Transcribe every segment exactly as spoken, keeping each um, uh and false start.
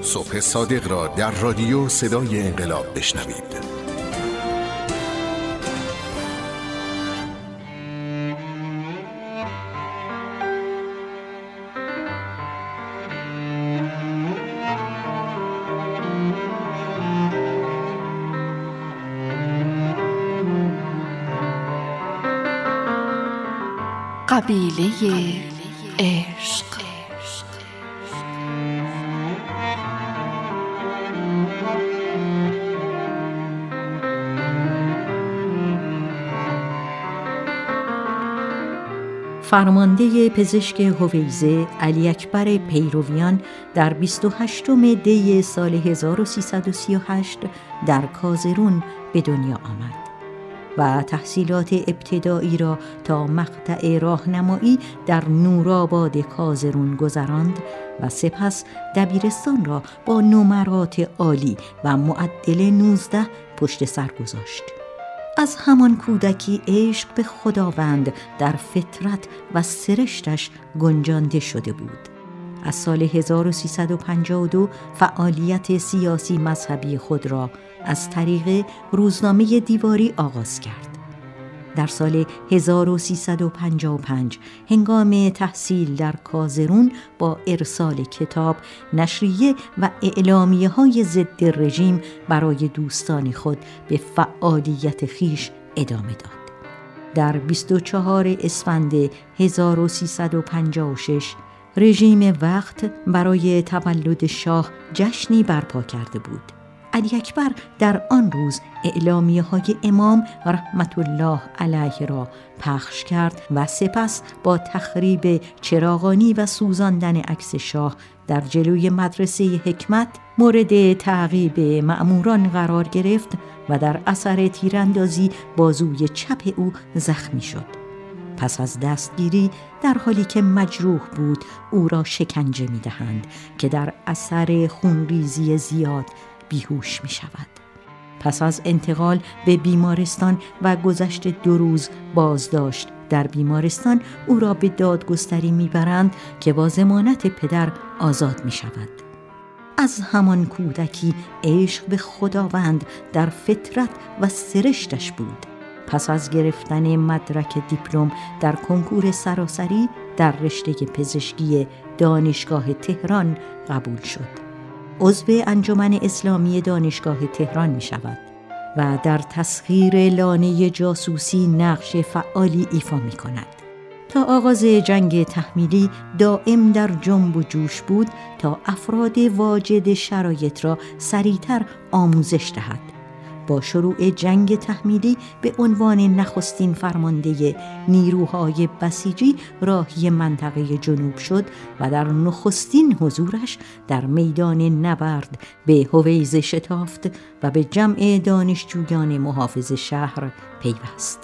صبح صادق را در رادیو صدای انقلاب بشنوید. قبیله عشق. فرمانده پزشک هویزه علی اکبر پیرویان در بیست و هشتم دی سال هزار و سیصد و سی و هشت در کازرون به دنیا آمد و تحصیلات ابتدایی را تا مقطع راهنمایی در نورآباد کازرون گذراند و سپس دبیرستان را با نمرات عالی و معدل نوزده پشت سر گذاشت. از همان کودکی عشق به خداوند در فطرت و سرشتش گنجانده شده بود. از سال هزار و سیصد و پنجاه و دو فعالیت سیاسی مذهبی خود را از طریق روزنامه دیواری آغاز کرد. در سال هزار و سیصد و پنجاه و پنج هنگام تحصیل در کازرون با ارسال کتاب، نشریه و اعلامیه های ضد رژیم برای دوستان خود به فعالیت خیش ادامه داد. در بیست و چهارم اسفند هزار و سیصد و پنجاه و شش رژیم وقت برای تولد شاه جشنی برپا کرده بود. علی اکبر در آن روز اعلامیه های امام رحمت الله علیه را پخش کرد و سپس با تخریب چراغانی و سوزاندن عکس شاه در جلوی مدرسه حکمت مورد تعقیب مأموران قرار گرفت و در اثر تیراندازی بازوی چپ او زخمی شد. پس از دستگیری در حالی که مجروح بود او را شکنجه می دهند که در اثر خونریزی زیاد بیهوش می شود. پس از انتقال به بیمارستان و گذشت دو روز بازداشت در بیمارستان او را به دادگستری می برند که با ضمانت پدر آزاد می شود. از همان کودکی عشق به خداوند در فطرت و سرشتش بود. پس از گرفتن مدرک دیپلم در کنکور سراسری در رشته پزشکی دانشگاه تهران قبول شد. عضو انجمن اسلامی دانشگاه تهران می شود و در تسخیر لانه جاسوسی نقش فعالی ایفا می کند. تا آغاز جنگ تحمیلی دائم در جنب و جوش بود تا افراد واجد شرایط را سریعتر آموزش دهد. با شروع جنگ تحمیلی به عنوان نخستین فرمانده نیروهای بسیجی راهی منطقه جنوب شد و در نخستین حضورش در میدان نبرد به هویزه شتافت و به جمع دانشجویان محافظ شهر پیوست.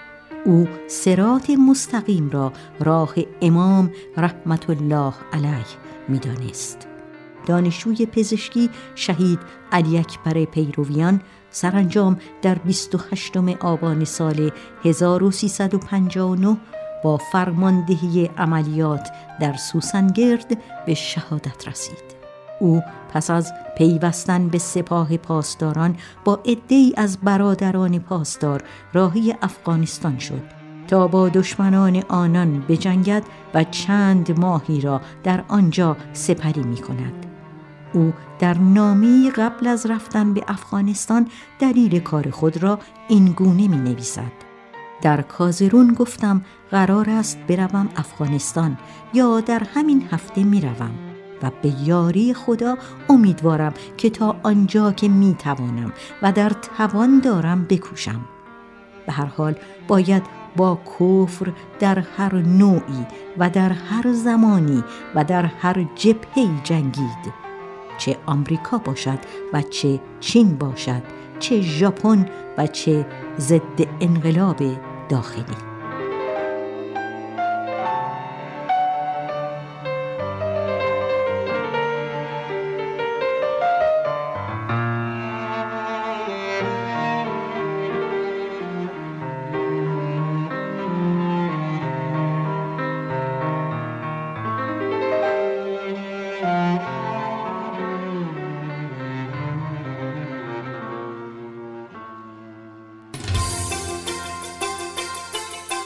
او صراط مستقیم را راه امام رحمت الله علیه می‌دانست. دانشجوی پزشکی شهید علی اکبر پیرویان سرانجام در بیست و هشتم آبان سال هزار و سیصد و پنجاه و نه با فرماندهی عملیات در سوسنگرد به شهادت رسید. او پس از پیوستن به سپاه پاسداران با عده‌ای از برادران پاسدار راهی افغانستان شد تا با دشمنان آنان بجنگد و چند ماهی را در آنجا سپری می کند. او در نامه‌ای قبل از رفتن به افغانستان دلیل کار خود را این گونه می نویسد: در کازرون گفتم قرار است بروم افغانستان یا در همین هفته می روم و به یاری خدا امیدوارم که تا آنجا که می توانم و در توان دارم بکوشم. به هر حال باید با کفر در هر نوعی و در هر زمانی و در هر جبهه‌ای جنگید، چه آمریکا باشد و چه چین باشد، چه ژاپن و چه ضد انقلاب داخلی.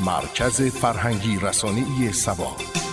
مرکز فرهنگی رسانه‌ای سبا.